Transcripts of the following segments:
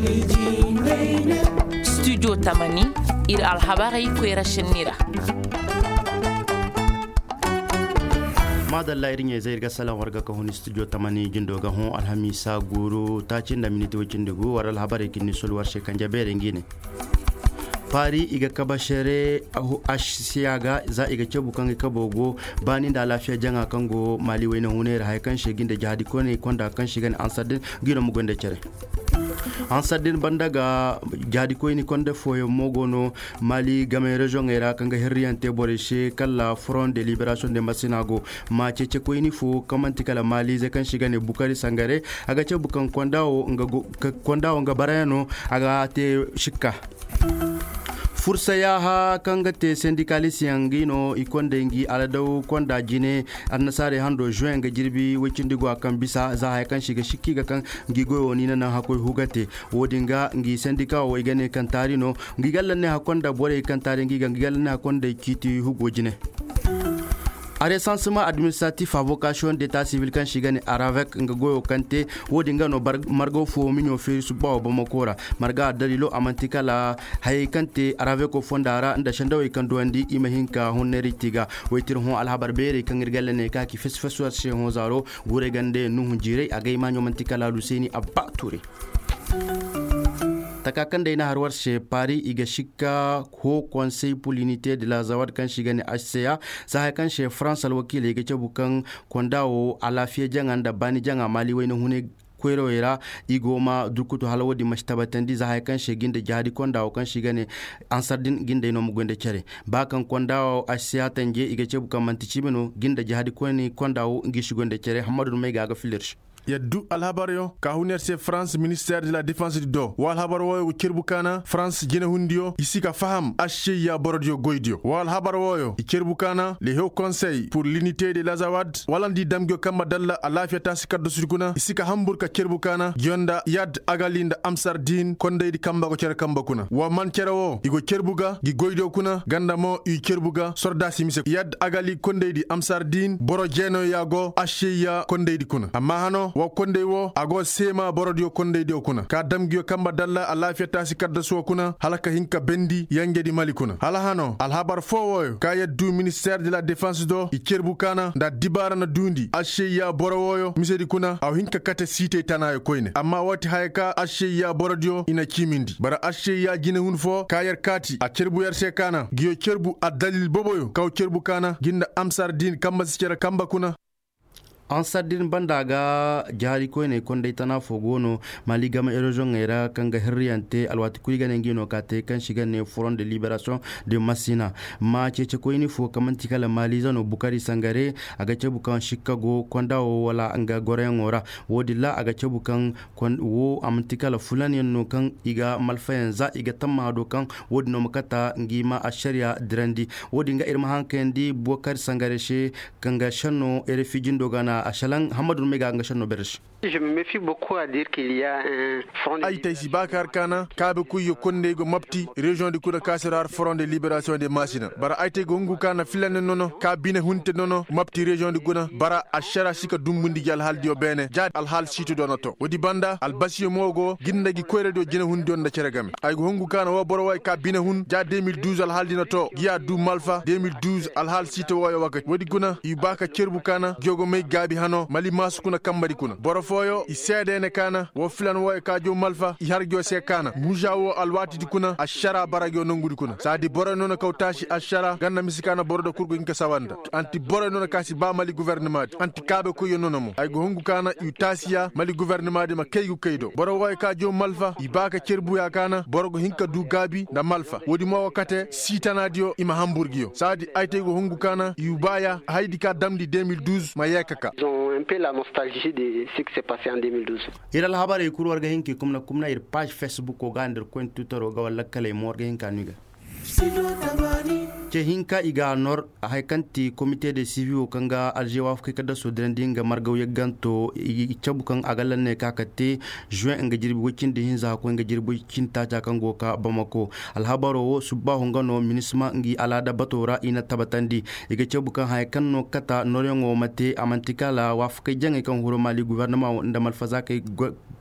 Studio Tamani ir alhabarai kwera shinira. madalla irin ya zai gasala warga ka hon studio Tamani jindo ga hon alhamisa guru ta cin da miniti wacin da go war alhabarai kin solwar shekan jabere ngine fari iga kaba shere ashiyaga za iga cebu kan ka bogo bani da lafiya janga kango mali wayna hunera hay kan shegin da jihadi ko ne konda kan shigan ansadin gina mu gonda cere ansadin banda ga jihadi ko ni konda foyo mogono mali game region era kan ga herriante borishe kala front de libération de masinago ma cece ko ni fo kamanti kala mali ze kan shigane bukari sangare aga cebu kan kondawo nga barayano aga te shikka fursa ya ha kanga te syndicalist yangino ikonde ngi aladaw konda jine annasare hando juin ga jirbi wecindigo akan bisa za hay kan shiga shikki ga kan ngi goyo ni na hakoy hugate wodinga ngi syndicat o igane kan tarino ngi gallanne hakonda bore kan tari ngi gallanne hakonda kiti hugo jine a recensement administratif à vocation d'état civil kan shigani aravek nga goyo kante wodi ngano margo fo minyo fe subawo bamakora marga dalilo amantika la hay kante aravek ko fondara nda shandawi kan doandi imahinka honneri tiga waitir hon alhabar bere kan irgalene ka ki fesfesu se hon zaro gure gande nuhu jire agay manyo mantika la luseni abba touré takakan da ina harwar she pari iga shika ko conseil pour l'unité de la zawad kan shigani HCA sa kan she France alwakile iga cebukan kondawo alafiya jangan da bani janga mali wayna hune kwero era igoma dukutu halawodi mashtabatandi za kan shegin da jihadi kondawo kan shigane ansardin ginda ino mugwende chere bakan kondawo HCA tanje iga cebukan manticimeno ginda jihadi kondawo ngi shigonde chere Hamadu Mega aga filirsh yaddu alhabaryo ka hunerse France ministère de la défense du do wal habarwo kirbukana France jine hundiyo isika faham ashiya borodyo goidyo wal habarwo kirbukana le haut conseil pour l'unité de l'Azawad walandi damgyo kamba dalla alafiya tasikaddo sudguna isika hamburka kirbukana gionda yad agalinda amsardin konde di kamba ko cer kamba kuna wa man cerawo igo kirbuga gi goidyo kuna gandamo i kirbuga sorda simise yad agali konde di amsardin boro jeno yago ashiya konde di kuna amma hano wa konde wo ago sema borodio konde dio kuna ka damgiyo kamba dalla alafiya tasi kadda so kuna halaka hinka bendi yangedi mali kuna hala hano alhabar fowo ka yaddu ministère de la défense do ikerbu kana nda dibara na dundi asheya borowo misedi kuna aw hinka kata site tanayo koyne amma wati hayka asheya borodio ina kimindi bara asheya gine hunfo ka yar kati a kerbu yar se kana giyo kerbu adalil boboyo ka kerbu kana ginda amsardin kamba sikera kamba kuna ansadin bandaga jari ko ne konde tana fogono mali gama erosion era kanga herriante alwati kuiga ngino kate kan shiga ne front de libération de Masina ma cece ko ni fo kamanti kala mali zano bukari sangare aga cebukan Chicago kondawo wala anga gorengora wodilla aga cebukan kon wo amanti kala fulani no kan iga malfayanza iga tamma do kan wodno makata ngima asharia drandi wodinga irma hankendi bukari sangare she kanga shanno erefijin dogana Achalan Hamadou Mega Ngashano Berch. Je me méfie beaucoup à dire qu'il y a un front de libération. Bakar Kana, Kabe Kuyo Konde go Mapti, région du Kuda Kaserar, front de libération des Masina. Bara Aite Gongu Kana Filan nono, Kabine Hunte nono, Mapti région du Guna, Bara Ashara Sika Dumbundi Gal Haldio Bene, Jad Al Hal Situ Donato. Odi Banda, Al Basio Mogo, Gindagi Kwere do Jene Hundion da Cheragami. Ay Gongu Kana wa Borowai Kabine Hun, Jad 2012 Al Hal Dinato, Gia Du Malfa, 2012 Al Hal Situ Waya Wakat. Wodi Guna, Ibaka Kerbu Kana, Gyogo Mei Gabi Hano, Mali Masukuna Kambari Kuna. Borofoyo, Isede Kana, wo filan wo kajo malfa i harjo se kana mujawo alwati dikuna ashara baragyo nongu dikuna sadi boro non kawtashi ashara ganna misikana bordo kurgo inka sawanda anti boro non kasi ba mali gouvernement anti kabe ko yonono ay go hongu kana utasiya mali gouvernement de ma kaygu kaydo boro wo kajo malfa i baka cerbu ya kana borgo hinka du gabi da malfa wodi mo wakate sitanadio ima hamburgio sadi ayte go hongu kana yubaya haydi ka damdi 2012 ma yakaka un peu la nostalgie de ce qui s'est passé en 2012. Ira la habari kuru warga hinki kumna ir page Facebook ko gander ko Twitter o gawal kale mo warga hinka niga. ce hinka iga nor haikanti comité de civil kanga aljewa fke kada so drendinga margaw yeganto ichabu kan agalan ne kakate juin nga jirbi wakin de hinza ko nga jirbi kinta ta kango ka bamako alhabaro wo subba hongano minisma ngi alada batora ina tabatandi iga chabu kan haikanno kata norengo mate amantikala wafke jange kan huro mali gouvernement ndamal fazake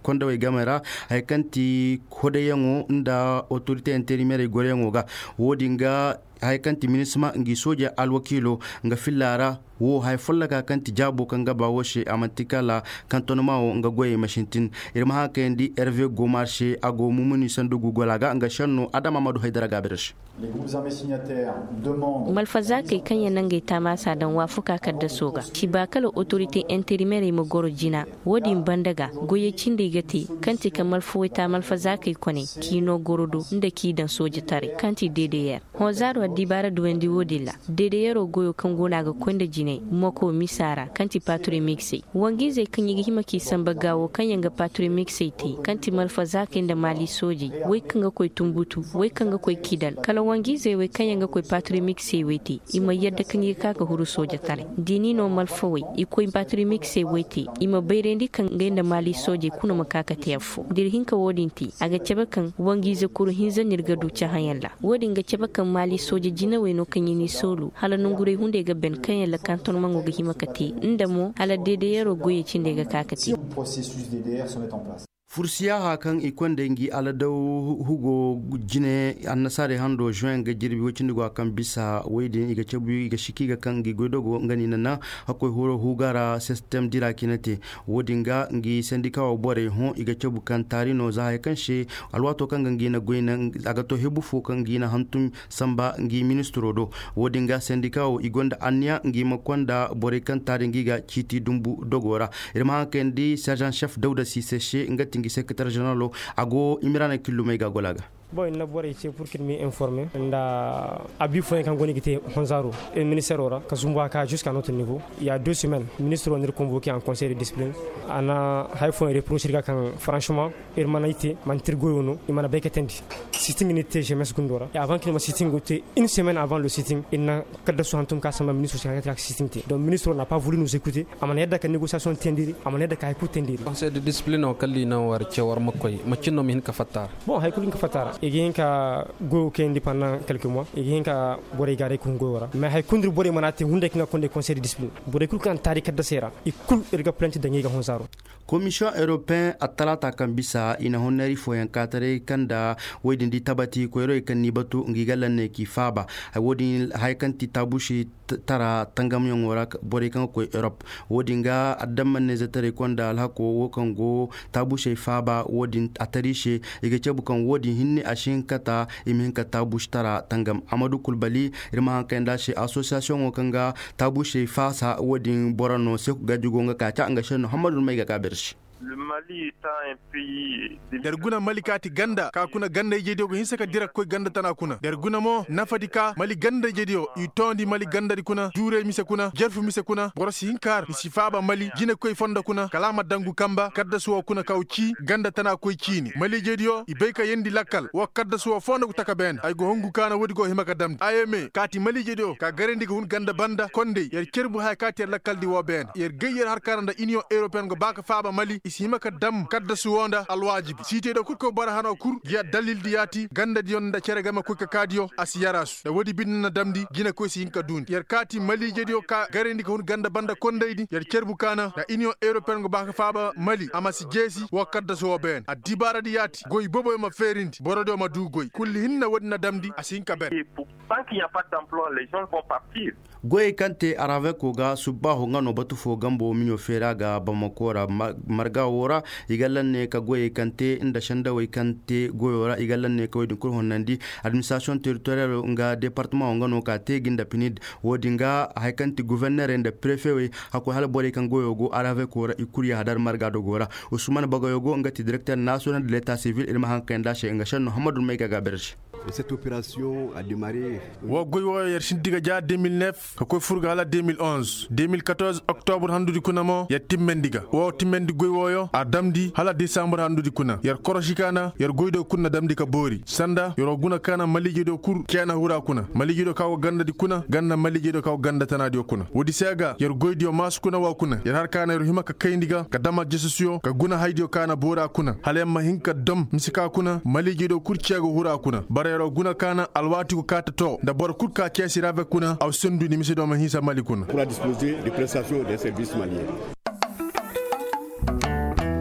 konda way gamera hay kanti kodayango nda autorité intérimaire gorengo ga wodinga hay kanti ministre ngi soja alwakilo nga fillara wo hay follaga kanti jabo kanga ba woshe amantikala kantonoma o nga goye mashintin irma hakendi Hervé Gomarché ago mumuni sandugu golaga nga shanno Adam Amadou Haidara Gaberesh. Les groupes armés signataires demandent malfaza kai kanya nangai tamasa dan wafuka kadda soga shi ba kala autorité intérimaire mo goro jina wodi bandaga goye cinde gati kanti kamal fuita malfaza kai kone kino gorodo inda ki dan soja tare kanti DDR hozaro dibara duwendi wodilla DDR goyo kan gona ga konda jine moko misara kanti patrouille mixé wangize kanyi hima ki samba gawo kanyanga patrouille mixé ti kanti malfaza kai da mali soji wai kanga koy tumbutu wai kanga koy kidal kala wangize we kanyanga koy patrouille mixé weti ima yadda kanyi kaka huru soja tare dini no malfawi ikoy patrouille mixé weti ima bayrendi kan genda mali soje kuno makaka tefu dir hinka wodinti aga cebakan wangize kuru hinza nirgadu cha hayalla wodin ga cebakan mali soje jina we no kanyi ni solu hala nungure hunde ga ben kanyalla kanton mango ga himakati ndamo hala DDR goye cinde ga kakati processus DDR se met en place. Fursiya hakan ikonde ngi aladaw hugo jine annasare hando juin ga jirbi wocindigo kan bisa wayde iga cebu iga shikiga kan gi godogo ngani nana hakoy horo hugara system dira kinete wodinga ngi syndicat bore hon iga cebu kan tarino za kan she alwato kan ngi na goyna agato hebu fu kan ngi na hantum samba ngi ministro do wodinga syndicat igonda anya ngi makonda bore kan tari ngi ga citi dumbu dogora irma kendi sergent chef Dawda Cissé ngati secrétaire général ago imirana kilomega golaga bon na bore ci pour qu'il m'ait informé nda abi fo kan goni gite honzaro et ministère ora kazumba ka jusqu'à notre niveau il y a 2 semaines ministre on est convoqué en conseil de discipline ana hay fo reproche kan franchement irmanaité man tirgoyono imana beketendi sitting n'était jamais secondora et avant qu'il me sitting gote une semaine avant le sitting il n'a kada so hantum ka sama ministre secrétaire sitting donc ministre n'a pas voulu nous écouter amana yadda ka négociation tendiri amana yadda ka écoute tendiri conseil de discipline o kalli na war ci war makoy macino min ka fatara bon hay kulin ka fatara et ka go kendi pendant quelques mois et ka bore gare kungo wara mais hay kundri bore manate hunde kinga konde conseil de discipline bore kul kan tari kadda sera e kul erga plainte dangi ga honsaro commission européen atalata kan bisa ina honnari fo yan katare kanda wodin di tabati ko yero kan ni batu ngi galanne ki faba hay wodin hay kanti tabushi tara tangam yon wara bore kan ko Europe wodinga adamman zetare konda alhako wo kan go tabushi faba wodin atarishe yake cebu kan wodin hinne ashin kata imin ka tabush tara tangam Amadou Kulbali irma kanda shi association kanga tabushi fasa wodin borano se gajugo nga ka anga shen Muhammadu Maiga Kabirshi. Le Mali étant un pays derguna malikati ganda ka kuna ganda jedio go hinsaka dira koy ganda tana kuna derguna mo nafadika mali ganda jedio itondi mali ganda di kuna jure mise kuna jerfu mise kuna borosi hinkar sifaba mali jine koy fonda kuna kalama dangu kamba kadda suwa kuna kauci ganda tana koy cini mali jedio ibeka yendi lakkal wa kadda suwa fonda kutaka ben ay go hongu kana wodi go himaka dam ayeme kati mali jedio ka garendi go hun ganda banda konde yer kerbu hay kati lakkal di wo ben yer geyer har karanda union européenne go baka faba mali simaka dam kadda suwonda alwajibi site do kurko bara hano kur ya dalil diyati ganda dion da cere gama kuka kadiyo asiyarasu da wodi binna damdi gina ko si hinka dun yer kati mali jedio ka garendi ko ganda banda kondeydi yer cerbu kana da union européenne go baka faba mali amasi jesi wa kadda suwo ben a dibara diyati goy bobo ma ferindi borodo ma du goy kulli hinna wodna damdi asinka ben tant qu'il n'y a pas d'emploi les gens vont partir goy kante arave ko ga subaho ngano batu fo gambo minyo feraga bamakora marga wora igalanne ka goy kante inda shanda way kante goyora igalanne ka wodi ko honandi administration territoriale nga département ngano ka teginda pinid wodinga hay kanti gouverneur ende préfet way hako hala bole kan goyogo arave ko ra ikuri hadar marga do gora Ousmane Bagoyogo ngati directeur national de l'état civil ilma hankanda she nga shan Muhammadu Maiga Gabershi. Cette opération a démarré wo goyo yer shindiga ja 2009 ko furga ala 2011 2014 octobre handudi kunamo ya timmendiga wo timmendi goyo a damdi hala décembre handudi kuna yer koroshikana yer goydo kunna damdi ka bori sanda yoro guna kana maliji do kur kena hura kuna maliji do kawo ganda di kuna ganna maliji do kawo ganda tanadi kuna wodi sega yer goydo mas kuna wa kuna yer har kana yer hima ka kayndiga ka dama jesusio ka guna haydio kana bora kuna halemma hinka dom misika kuna maliji do kur kiago hura kuna barero guna kana alwati ko katato da bor kur ka kiasi rave kuna aw sendu ni misido ma hisa mali kuna pour disposer des prestations des services maliens.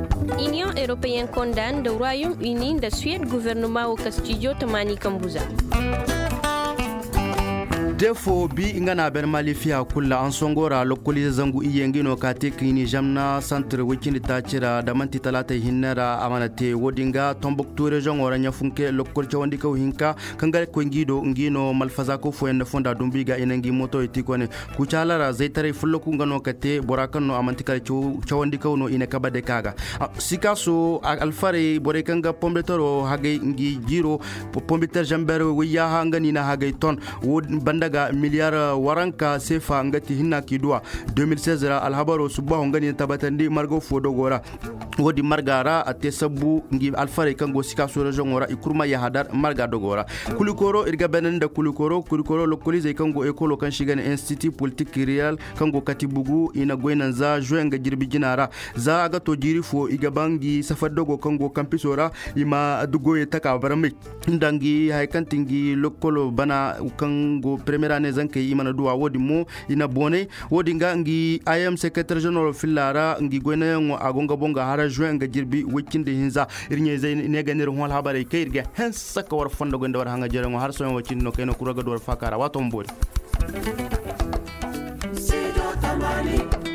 Union européenne condamne le Royaume-Uni de Suède gouvernement au Studio Tamani Kambuza. defo bi ingana ber malifiya kulla an songora lokoli zangu iyengino kate kini jamna centre wikini tachira da manti talata hinnara amanate wodinga Tombouctou region oranya funke lokol chawandi ko hinka kangare ko ngino malfaza ko fo en fonda dumbiga enengi moto etikone kuchalara zaitare fullo kungano kate borakano amantika chawandi ko no ine kabade kaga sikaso alfare borekanga pombetoro hage ngi jiro pombeter jambere wiya hangani na hage ton wod bandaga miliyar waranka sefa ngati hinna kidwa 2016 alhabaro subaho ngani tabatandi margo fodogora wodi margara ate sabu ngi alfare kango sikaso region ora ikurma ya hadar marga dogora kulikoro irga benenda kulikoro lokolize kango ekolo kan shigane institut politique real kango katibugu ina goinanza joenga jirbi jinara za aga to jiri fo igabangi safadogo kango kampisora ima dugoye taka barami ndangi haikantingi lokolo bana kango première année zanke imana duwa wodi mo ina bone wodi ngangi IM secretary general filara ngi goina ngo agonga bonga hara joenga jirbi wikinde hinza irnye zay ne ganir hol habare kayrga hensa ka war fondo gonde war hanga jere ngo har so wacin no keno kuraga do fakara wato mbori